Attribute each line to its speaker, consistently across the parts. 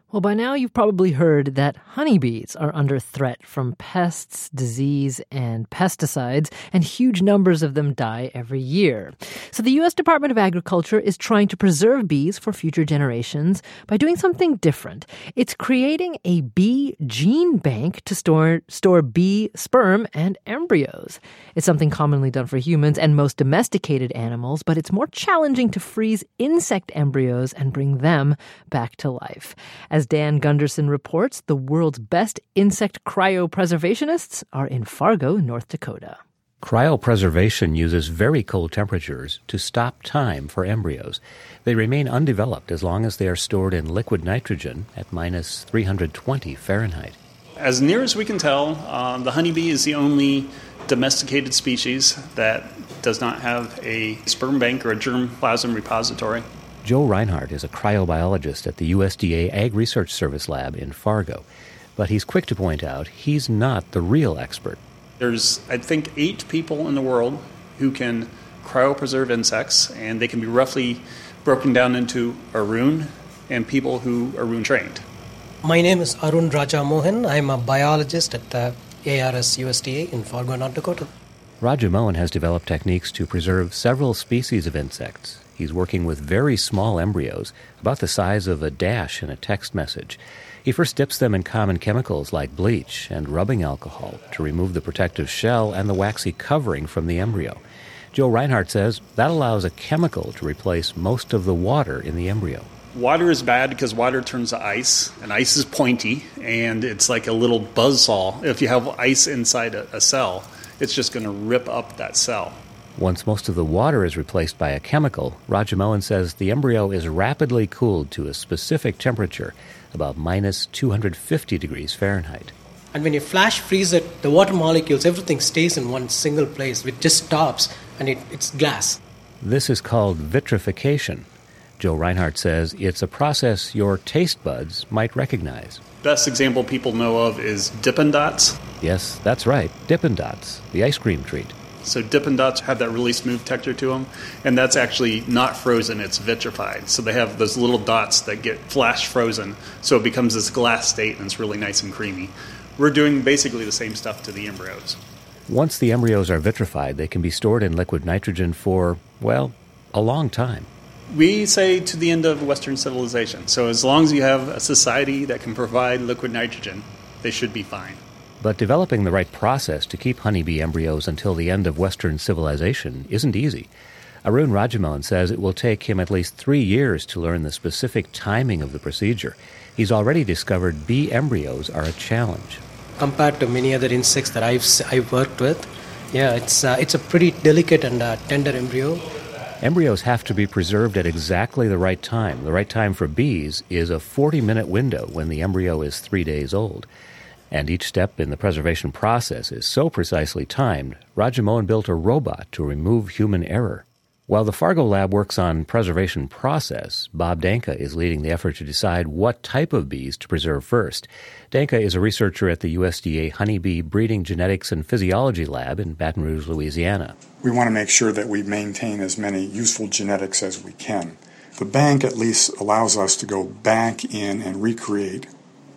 Speaker 1: Well, by now you've probably heard that honeybees are under threat from pests, disease, and pesticides, and huge numbers of them die every year. So the U.S. Department of Agriculture is trying to preserve bees for future generations by doing something different. It's creating a bee gene bank to store bee sperm and embryos. It's something commonly done for humans and most domesticated animals, but it's more challenging to freeze insect embryos and bring them back to life. As Dan Gunderson reports, the world's best insect cryopreservationists are in Fargo, North Dakota.
Speaker 2: Cryopreservation uses very cold temperatures to stop time for embryos. They remain undeveloped as long as they are stored in liquid nitrogen at minus 320 Fahrenheit.
Speaker 3: As near as we can tell, the honeybee is the only domesticated species that does not have a sperm bank or a germplasm repository.
Speaker 2: Joe Reinhardt is a cryobiologist at the USDA Ag Research Service lab in Fargo, but he's quick to point out he's not the real expert.
Speaker 3: There's, I think, 8 people in the world who can cryopreserve insects, and they can be roughly broken down into Arun and people who are Arun trained.
Speaker 4: My name is Arun Raja Mohan. I'm a biologist at the ARS USDA in Fargo, North Dakota.
Speaker 2: Raja Mohan has developed techniques to preserve several species of insects. He's working with very small embryos, about the size of a dash in a text message. He first dips them in common chemicals like bleach and rubbing alcohol to remove the protective shell and the waxy covering from the embryo. Joe Reinhardt says that allows a chemical to replace most of the water in the embryo.
Speaker 3: Water is bad because water turns to ice, and ice is pointy, and it's like a little buzzsaw. If you have ice inside a cell, it's just going to rip up that cell.
Speaker 2: Once most of the water is replaced by a chemical, Raja Mohan says the embryo is rapidly cooled to a specific temperature, about minus 250 degrees Fahrenheit.
Speaker 4: And when you flash freeze it, the water molecules, everything stays in one single place. It just stops, and it's glass.
Speaker 2: This is called vitrification. Joe Reinhardt says it's a process your taste buds might recognize.
Speaker 3: Best example people know of is Dippin' Dots.
Speaker 2: Yes, that's right, Dippin' Dots, the ice cream treat.
Speaker 3: So Dippin' Dots have that really smooth texture to them, and that's actually not frozen, it's vitrified. So they have those little dots that get flash frozen, so it becomes this glass state, and it's really nice and creamy. We're doing basically the same stuff to the embryos.
Speaker 2: Once the embryos are vitrified, they can be stored in liquid nitrogen for, well, a long time.
Speaker 3: We say to the end of Western civilization. So as long as you have a society that can provide liquid nitrogen, they should be fine.
Speaker 2: But developing the right process to keep honeybee embryos until the end of Western civilization isn't easy. Arun Raja Mohan says it will take him at least 3 years to learn the specific timing of the procedure. He's already discovered bee embryos are a challenge.
Speaker 4: Compared to many other insects that I've worked with, it's a pretty delicate and tender embryo.
Speaker 2: Embryos have to be preserved at exactly the right time. The right time for bees is a 40-minute window when the embryo is 3 days old. And each step in the preservation process is so precisely timed, Raja Mohan built a robot to remove human error. While the Fargo lab works on preservation process, Bob Danka is leading the effort to decide what type of bees to preserve first. Danka is a researcher at the USDA Honeybee Breeding Genetics and Physiology Lab in Baton Rouge, Louisiana.
Speaker 5: We want to make sure that we maintain as many useful genetics as we can. The bank at least allows us to go back in and recreate,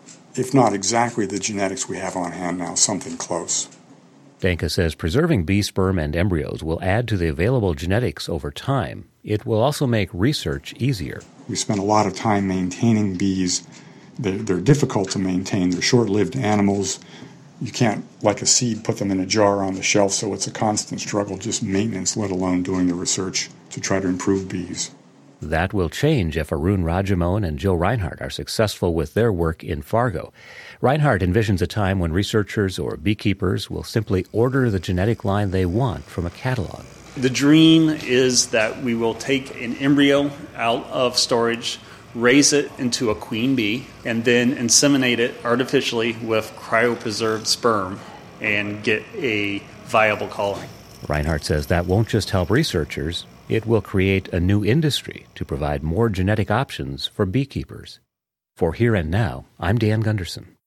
Speaker 5: if not exactly the genetics we have on hand now, something close.
Speaker 2: Danka says preserving bee sperm and embryos will add to the available genetics over time. It will also make research easier.
Speaker 5: We spend a lot of time maintaining bees. They're difficult to maintain. They're short-lived animals. You can't, like a seed, put them in a jar on the shelf, so it's a constant struggle, just maintenance, let alone doing the research to try to improve bees.
Speaker 2: That will change if Arun Raja Mohan and Joe Reinhardt are successful with their work in Fargo. Reinhardt envisions a time when researchers or beekeepers will simply order the genetic line they want from a catalog.
Speaker 3: The dream is that we will take an embryo out of storage, raise it into a queen bee, and then inseminate it artificially with cryopreserved sperm and get a viable colony.
Speaker 2: Reinhardt says that won't just help researchers. It will create a new industry to provide more genetic options for beekeepers. For Here and Now, I'm Dan Gunderson.